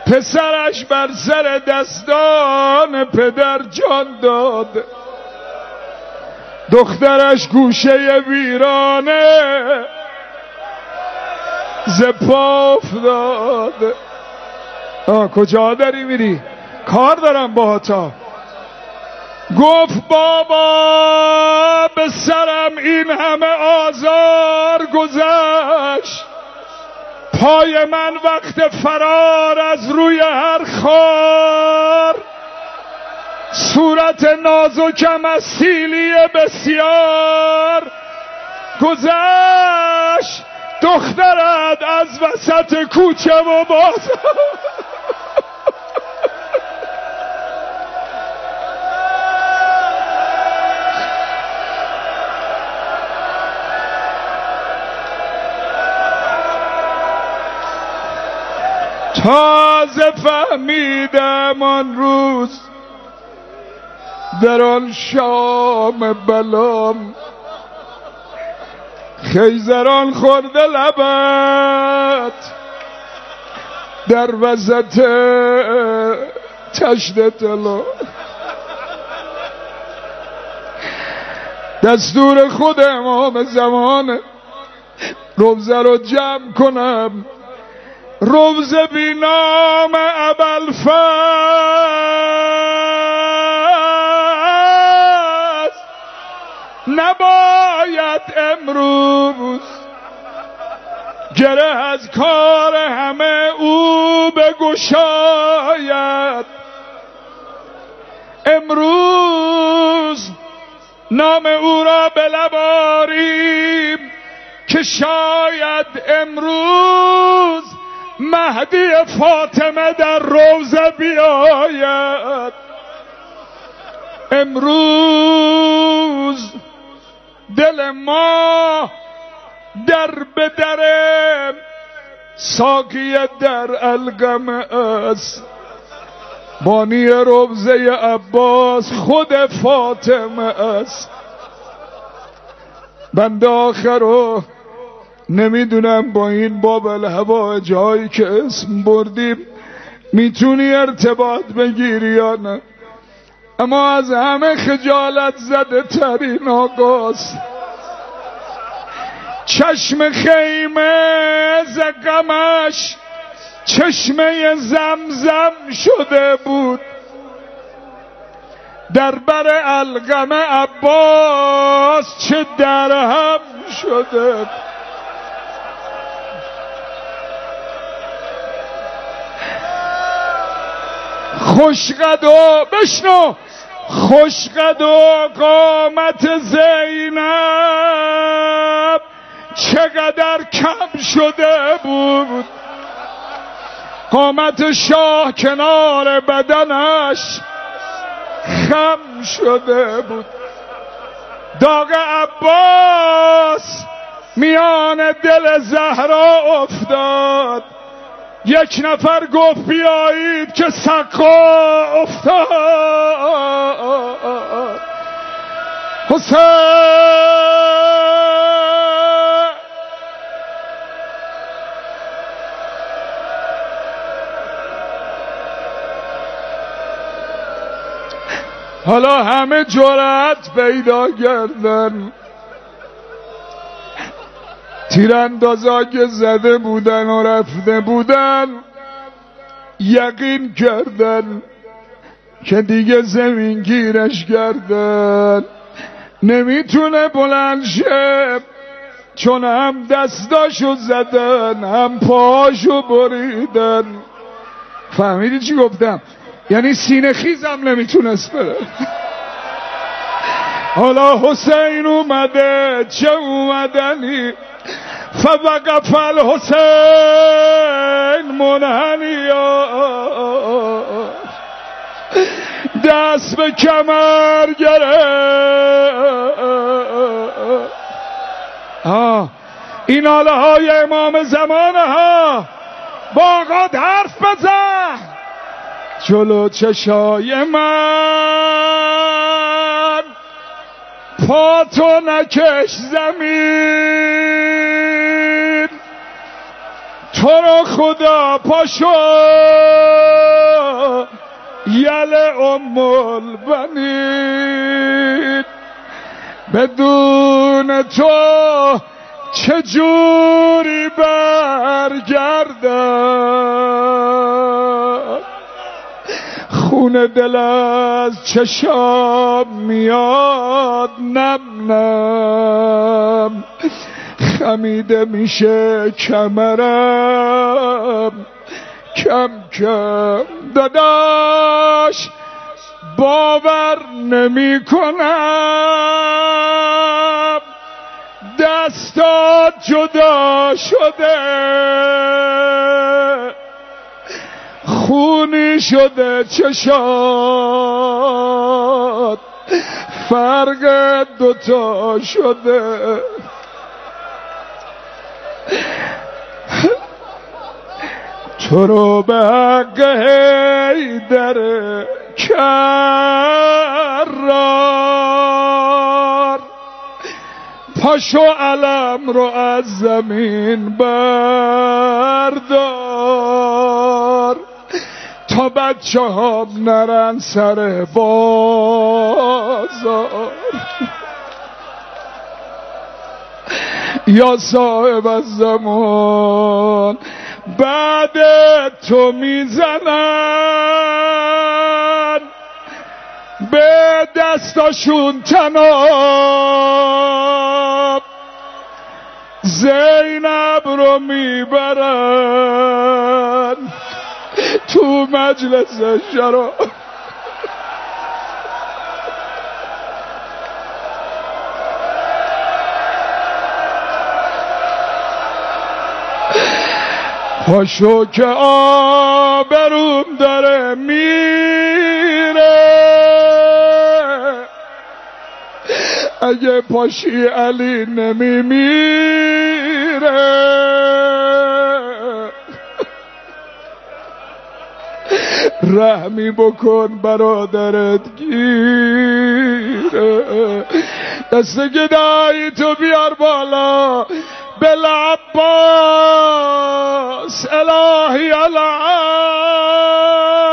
پسرش بر سر دستان پدر جان داد، دخترش گوشه ویرانه ز پا افتاد. کجا داری میری؟ کار دارم با تا. گفت بابا به سرم این همه آزار گذشت، پای من وقت فرار از روی هر خار، صورت نازکم از سیلی بسیار گذشت، دخترت از وسط کوچه و بازار. تازه فهمیدم آن روز در آن شام بلام، خیزران خورده لبت در وسط تشت طلا. دستور خود امام زمان روزه رو جمع کنم، روزه بی نام ابوالفضل نباید امروز گره از کار همه او بگشاید. امروز نام او را به لب آریم که شاید امروز مهدی فاطمه در روزه بیاید. امروز دل ما در به در ساقی در القم است، بانی روزه عباس خود فاطمه است. بنده آخر رو نمیدونم با این باب الهوا جایی که اسم بردیم میتونی ارتباط بگیری یا نه، اما از همه خجالت زده ترین آقاست. چشم خیمه زغمش چشمه زمزم شده بود، در بر القم عباس چه درهم شده. خوشقد و بشنو، خوشقد و قامت زینب چقدر کم شده بود، قامت شاه کنار بدنش خم شده بود. داغ عباس میان دل زهرا افتاد، یک نفر گفت بیایید که سقا افتاد. حسین حالا همه جرأت پیدا کردن، تیراندازا که زده بودن و رفته بودن یقین کردن که دیگه زمین گیرش کردن، نمیتونه بلند شه، چون هم دستاشو زدن هم پاشو بریدن. فهمیدی چی گفتم؟ یعنی سینه خیزم نمیتونست بره. حالا حسین اومده، چه اومدنی، فوقف الحسین منحنیا، دست به کمر گرفت. این آله های امام زمانه ها، با آقا حرف بزن جلو چشای من، پاتو نکش زمین، تو رو خدا پاشو یل البنین، بدون تو چجوری برگردم؟ خون دل از چشام میاد نم نم، خمیده میشه کمرم کم کم. داداش باور نمی کنم دستات جدا شده، خونی شده چشات، فرق دوتا شده. تو رو به حق حیدر کرار، پاشو علم رو از زمین بردار، تا بچه هم نرن سر بازار. یا صاحب الزمان بعد تو میزنن به دستاشون طناب، زینب رو میبرن تو مجلس شراب. پاشو که آبروم داره میره، اگه پاشی علی نمیمیره. رحمی بکن برادرت گیره، دست گدایی تو بیار بالا بالعباس الهی العب.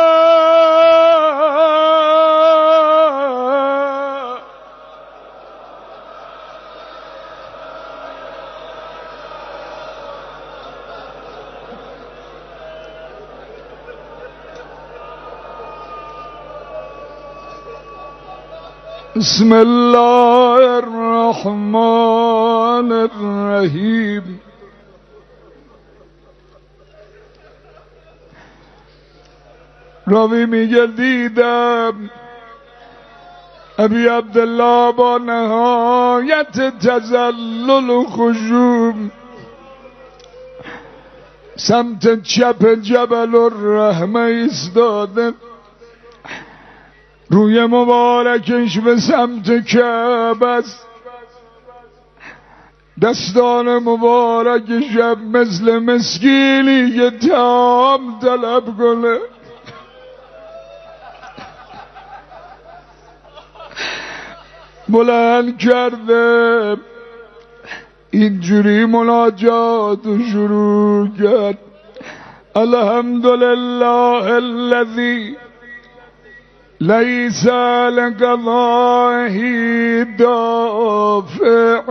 بسم الله الرحمن الرحیم. راوی میگه دیدم ابی عبدالله با نهایت تذلل و خشوع سمت چپ جبل الرحمه ایستاده، روی مبارکش به سمت کعبه است، دستان مبارکش مثل مسکینی که طعام طلب کنه. بلند کرده اینجوری مناجات شروع کرد: الحمدلله الذی لیس لقضائه دافع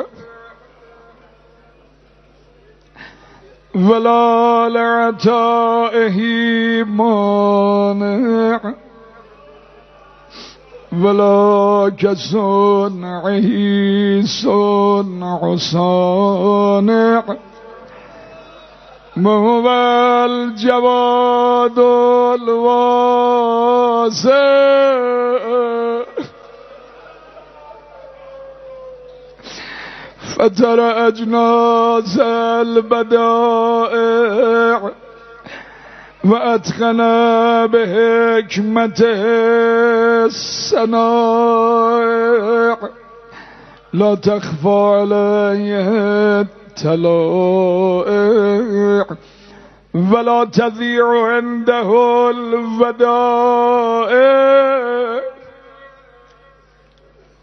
ولا لعطائه مانع ولا كصنعه صنع صانع وهو الجواد الواسع فتر أجناس البدائع وأتقن بحكمته الصنائع لا تخفى عليه الطلائع ولا تضيع عنده الودائع.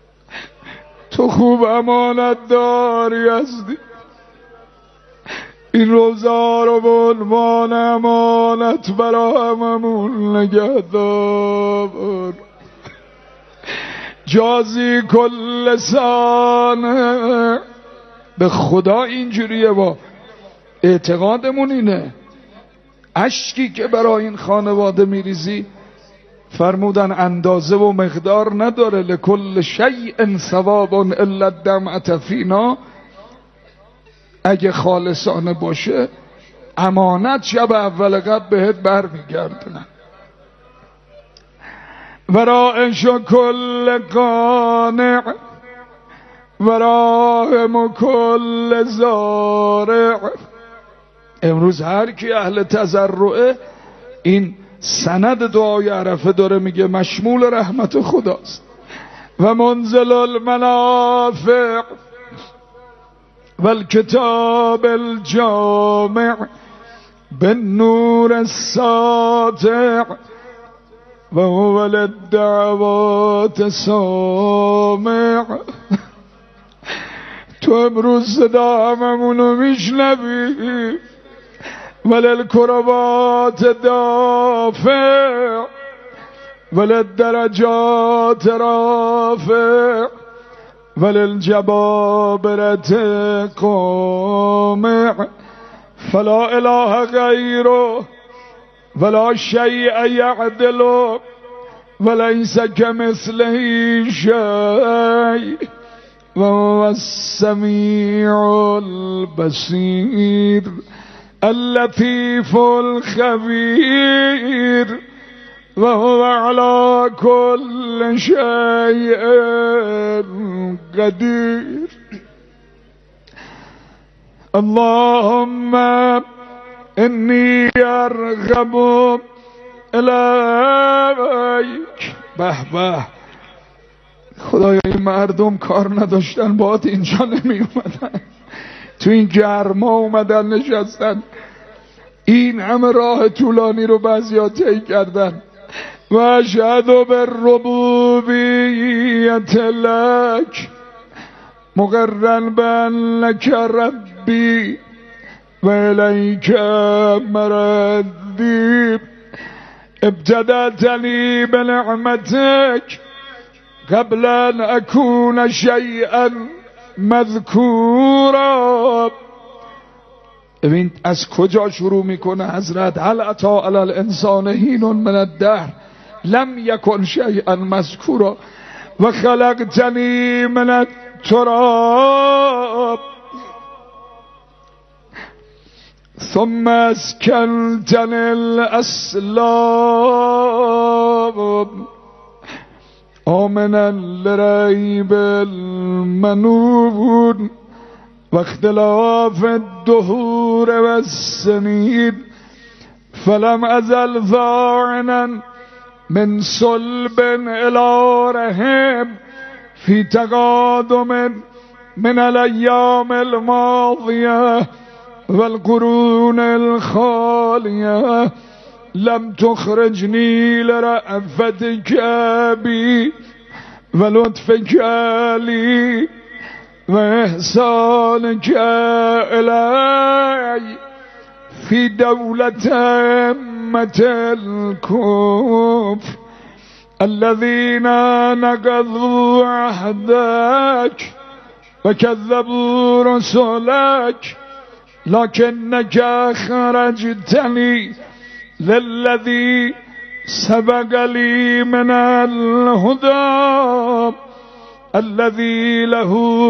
تو خوب امانت داری هستی، این روزا رو به عنوان امانت برا هممون نگهدار. جازی کل سانه. به خدا اینجوریه، با اعتقادمون اینه. اشکی که برای این خانواده میریزی فرمودن اندازه و مقدار نداره. لکل شیء ثواب الا الدمعة فینا. اگه خالصانه باشه امانت شب اول قبل بهت برمیگردونن. ورائش کل قانع وراهم کل زارع. امروز هر کی اهل تضرعه این سند دعای عرفه داره میگه مشمول رحمت خداست. و منزل المنافع والکتاب الجامع بالنور الساطع و هو للدعوات سامع. تو امروز صدا هممونو میشنوی. وللکربات دافع وللدرجات رافع وللجبابرة قامع فلا اله غیره ولا شیء یعدله وليس كمثله شيء وهو السميع البصير اللطيف الخبير وهو على كل شيء قدير. اللهم إني أرغب إليك. به به خدایا این مردم کار نداشتن باید اینجا نمی اومدن، تو این گرما اومدن نشستن، این همه راه طولانی رو بعضیا طی کردن. و اشهد بالربوبیت لک مقرا بان لک ربی و الیک مردی. ابتدأتنی بنعمتک قبل ان اكون شيئا مذکورا. ببین از کجا شروع میکنه حضرت؟ هل اتی علی الانسان حین من الدهر لم یکن شیئا مذکورا و خلقتنی من التراب ثم اسکنتنی الاسلام آمنا لریب المنون و اختلاف الدهور و السنین فلم ازل ذاعنا من صلب الى رحم فی تقادم من الايام الماضیه والقرون الخاليه لم تخرجني لرأفتك بي ولطفك لي وإحسانك إلي في دولة أمة الكفر الذين نقضوا عهدك وكذبوا رسلك لكنك أخرجتني للذي سبق لي من الهدى الذي له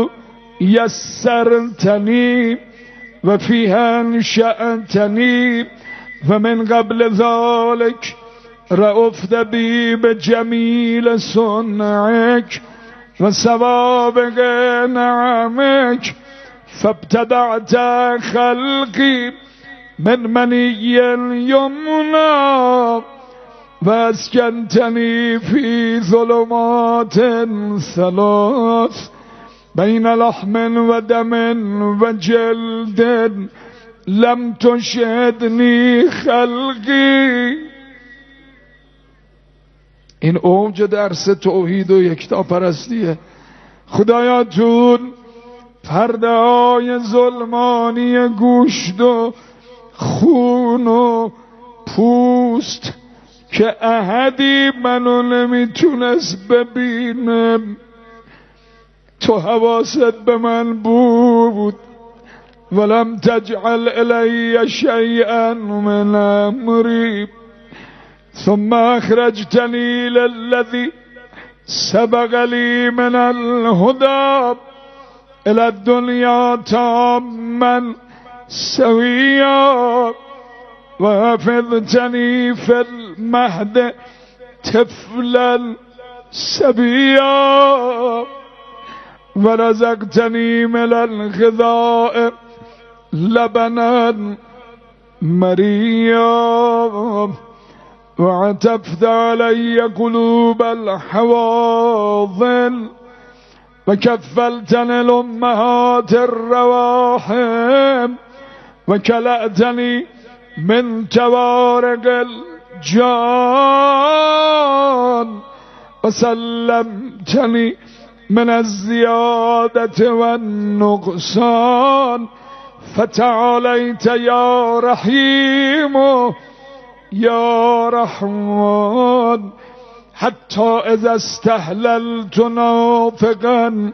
يسرتني وفيها انشأتني ومن قبل ذلك رأفت بي بجميل صنعك وسوابق نعمك فابتدعت خلقي من مني اليمنى واسكنتني في ظلمات ثلاث بين لحم ودم وجلد لم تشهدني خلقي. این اوج درس توحید و یکتاپرستیه. خدایا تو پرده های ظلمانی گوشت و خون و پوست که احدی منو نمیتونست ببینه. تو حواست به من بود ولم تجعل الی شیئا من امری ثم اخرجتنی للذی سبق لی من الهدى الى الدنیا تاما سویا وحفظتنی فی المهد طفلا سبیا ورزقتنی من الغذاء لبنا مریا وعطفت علی قلوب الحواضن وكفلتني الأمهات الرواحم وكلأتني من توارق الجان وسلمتني من الزيادة والنقصان فتعاليت يا رحيم يا رحمن حتى إذا استهللت ناطقا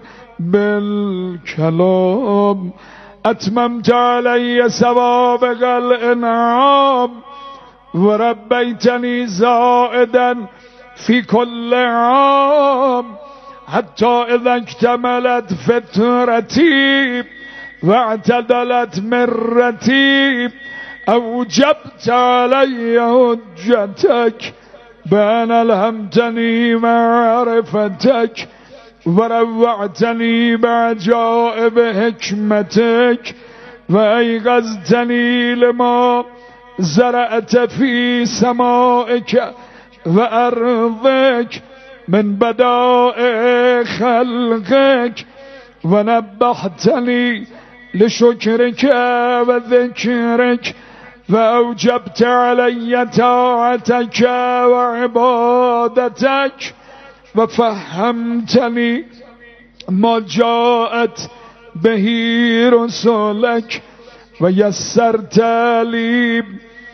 بالكلام أتممت علي سوابق الإنعام وربيتني زائدا في كل عام حتى إذا اكتملت فطرتي واعتدلت مرتي أوجبت علي حجتك بأن ألهمتني معرفتك وروعتني بعجائب حكمتك وأيقظتني لما زرعت في سمائك وأرضك من بدائع خلقك ونبهتني لشكرك وذكرك وأوجبت علي طاعتك وعبادتك وفهمتني ما جاءت به رسلك ويسرت لي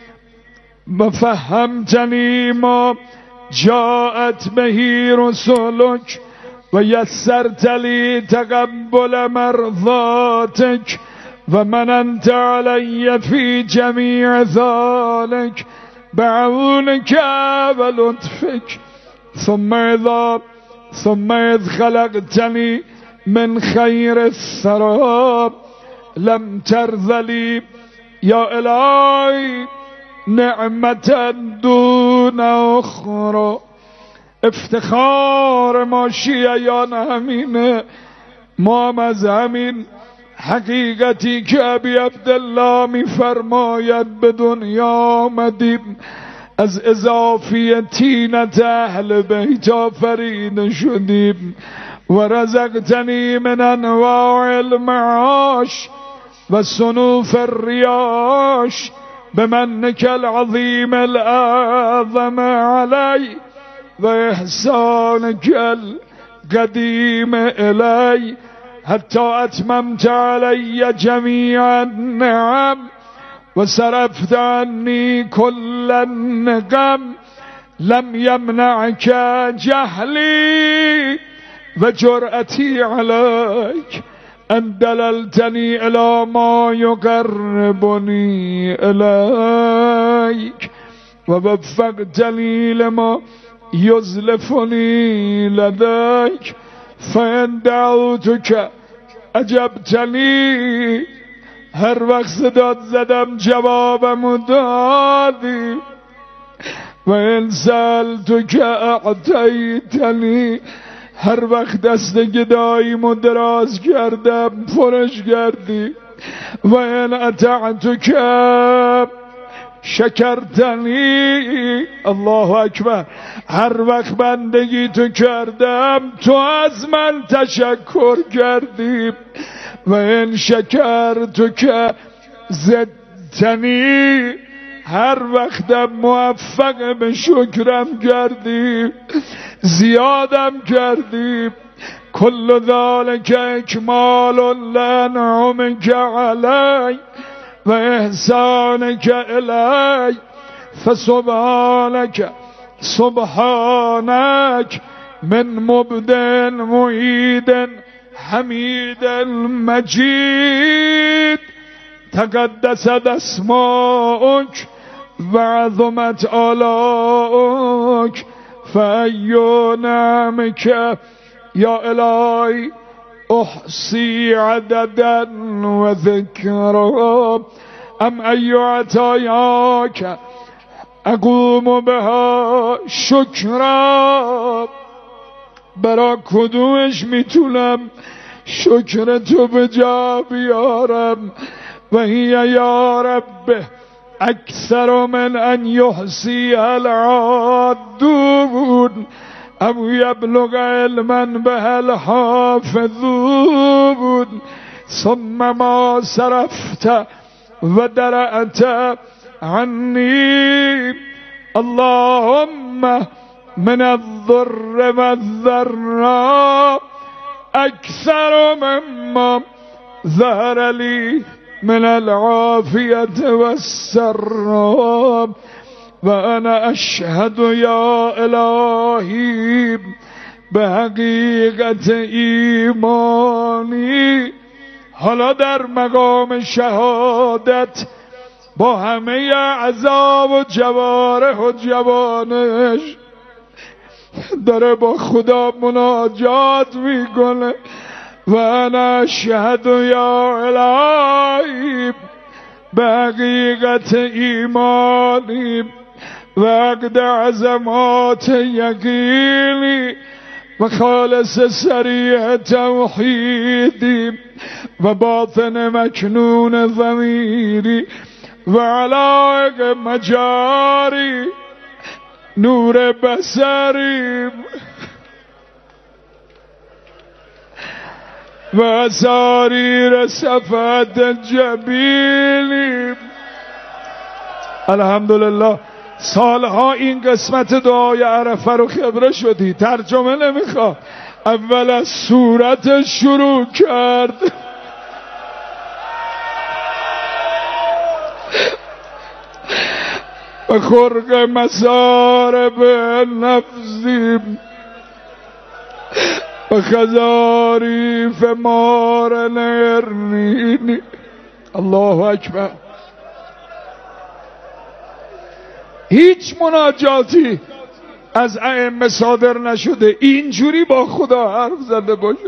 وفهمتني ما جاءت به رسلك ويسرت لي تقبل مرضاتك ومننت علي في جميع ذلك بعونك ولطفك ثم إذ خلقتني من خير الثرى لم ترض لي يا إلهي نعمة دون أخرى. افتخار ما شیعیان همینه، ما از همین حقیقتی که ابی عبدالله میفرماید به دنیا آمدیم، از اضافی طینت اهل بیت آفریده شدیم. و رزقتنی من انواع المعاش و صنوف الریاش بمنک العظیم الاعظم علی و احسانک القدیم الی حتی اتممت علی جمیع النعم و صرفت عنی کل النقم لم یمنعک جهلی و جرأتی علیک ان دللتنی الی ما یقربنی الیک و وفقتنی لما یزلفنی لدیک فان دعوتک اجبتنی. هر وقت صدات زدم جوابمو دادی. و ان سألتک اعطیتنی. هر وقت دست گداییمو دراز کردم پرش کردی. و ان اطعتک شکرتنی. الله اکبر. هر وقت بندگی تو کردم تو از من تشکر کردی. و این شکرتک زدتنی. هر وقتم موفق به شکرم کردی، زیادم کردی. كل ذلك اكمال لنعمك علي واحسانك الي فسبحانك سبحانك من مبدع معيد حميد مجيد تقدست اسماؤك وعظمت آلاؤك فأي نعمك يا إلهي أحصي عددا وذكرا أم أي عطاياك اقوم بها شکرا برا کدومش میتونم شکر تو به جا بیارم و هی یا رب اکثر من ان یحصی العادون او یبلغ علما به الحافظون ثم ما صرفت و درعت عني اللهم من الضر والضراء أكثر مما ظهر لي من العافية والسراء وأنا أشهد يا إلهي بحقيقة إيماني حالا در مقام شهادت با همه عذاب و جوارح و جوانش داره با خدا مناجات میکنه و انا اشهد یا الهی به حقیقت ایمانی و عقد عظمات یقینی و خالص صریح توحیدی و باطن مکنون ضمیری و علایق مجاری نور بصری و ساریر صفات جبیلی. الحمدلله سالها این قسمت دعای عرفه رو خبره شدی، ترجمه نمیخواد، اول از صورت شروع کرد. و خرق مسارب نفسیم و خزاریف مار نرنینی. الله اکبر. هیچ مناجاتی از ائمه صادر نشده اینجوری با خدا حرف زده باشه.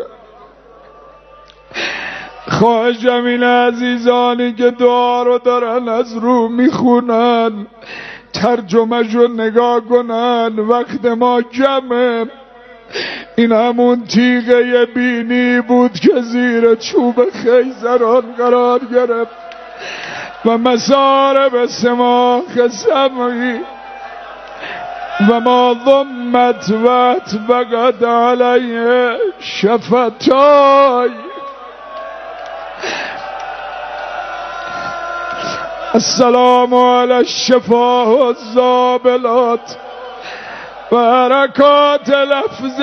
خواهشم این عزیزانی که دعا رو دارن از رو میخونن ترجمه‌ش رو نگاه کنن، وقت ما کمه. این همون تیغه بینی بود که زیر چوب خیزران قرار گرفت و مسارب سماخ سمعی و ما ضمت و اتبقت علیه شفتای. السلام علی الشفاه الزابلات و حرکات لفظ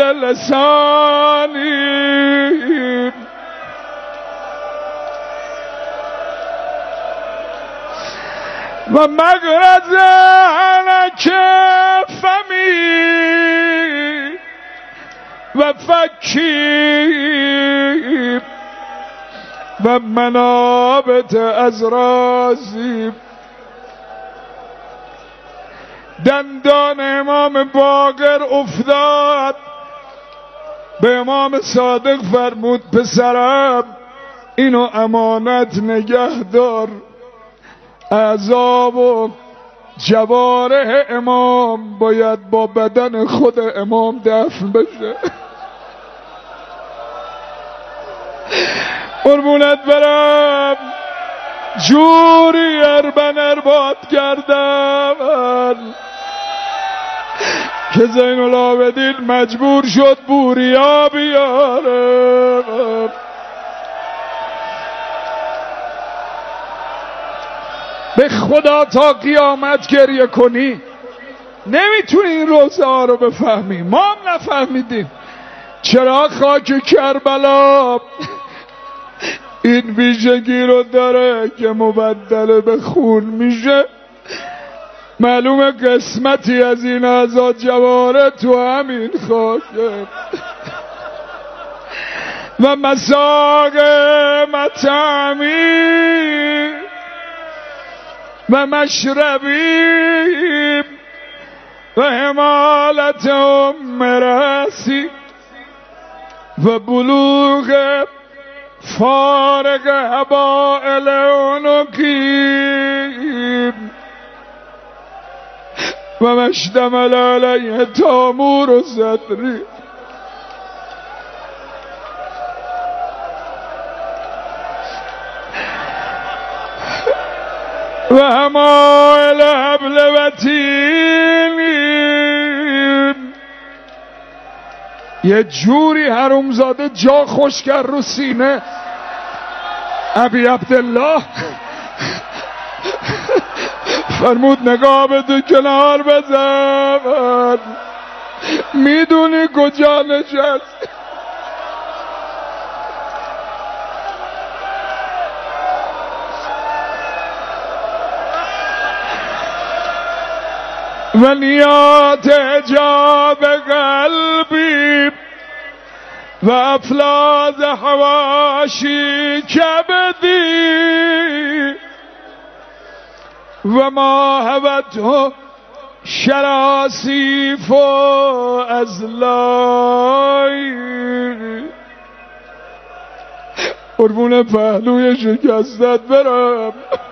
لسانی و مغرز حنک فمی و فکی و منابت ازرازی. دندان امام باقر افتاد، به امام صادق فرمود پسرم اینو امانت نگه دار، اعضا و جوارح امام باید با بدن خود امام دفن بشه. قربونت برم، جوری اربن ارباد کردم که زین العابدین مجبور شد بوریا بیاره. به خدا تا قیامت گریه کنی نمیتونی این روزه ها رو بفهمی. ما هم نفهمیدیم چرا خاک کربلا این ویژگی رو داره که مبدل به خون میشه؟ معلومه قسمتی از این اعضا جواره تو همین خاکه. و مساق مطعمی و مشربی و حمالت ام رأسی و بلوغ فارق حبائل عنقی و مشتمل علیه تامور و صدری و همائل حبل و تین. یه جوری حرومزاده جا خوش کرد رو سینه ابی عبدالله، فرمود نگاه بده کنار بزن، میدونی کجا نشست؟ و نیات حجاب قلبی و افلاز حواشی کبدی و ما هبته شراسیف و ازلای. قربون پهلوی شکستت برم،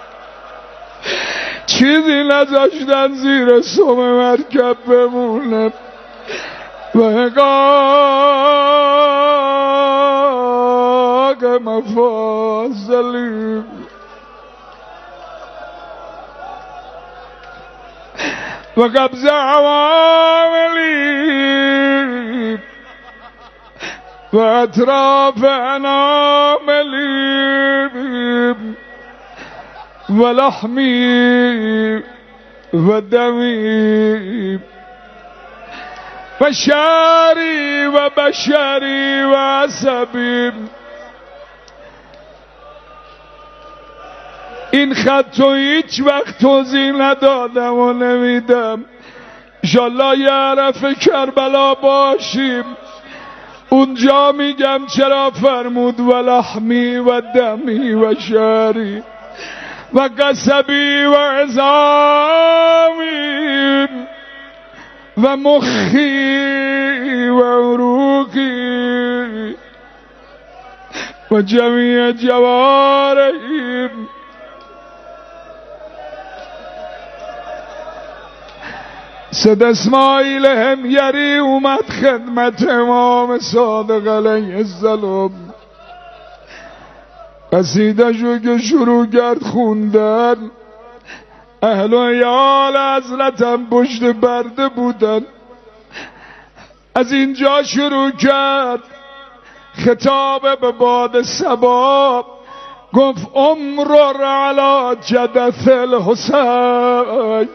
چیزی نذاشتن زیر سم مرکب بمونه. و حقاق مفاصلی و قبض عواملی و اطراف اناملی و لحمی و دمی و شعری و بشری و عصبی. این خطو هیچ وقت توضیح ندادم و نمیدم، انشالله یه عرف کربلا باشیم اونجا میگم چرا فرمود و لحمی و دمی و شعری و قصبی و عظامی و مخی و عروقی و جمیع جوارحی. سید اسماعیل حمیری اومد خدمت امام صادق علیه السلام، قصیده‌شو که شروع کرد خوندن، اهل و عیال حضرتم پشت برده بودن. از اینجا شروع کرد خطاب به باد صبا، گفت عمر علی جدث الحسین.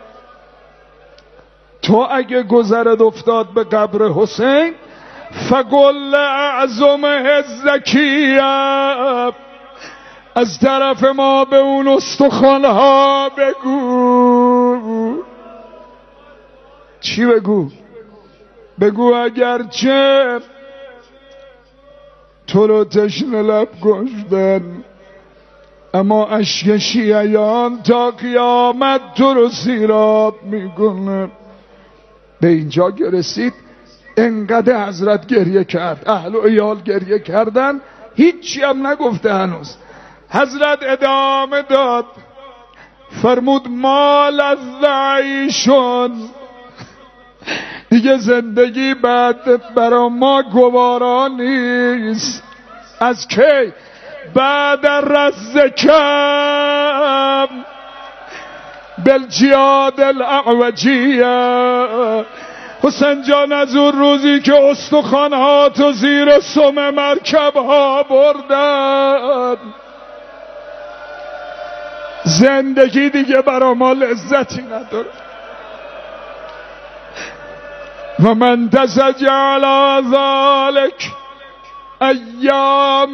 تو اگه گذرت افتاد به قبر حسین، فقل اعظم الزکیه، از طرف ما به اون استخوانها بگو. چی بگو؟ بگو اگرچه تو رو تشنه لب گشتن، اما اشک شیعیان تا قیامت تو رو سیراب میکنه. به اینجا که رسید انقدر حضرت گریه کرد، اهل و عیال گریه کردن، هیچی هم نگفته هنوز. حضرت ادامه داد، فرمود ما لذعیشون، دیگه زندگی بعد برا ما گوارا نیست. از کی؟ بعد رزکم بالجیاد الاعوجیه. حسین جان از اون روزی که استخوان‌ها تو زیر سم مرکب‌ها بردن، زندگی دیگه برا ما لذتی نداره. و من تسج على ذلك ایام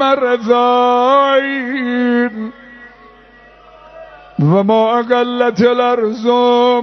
رضاین و ما اقلت الارض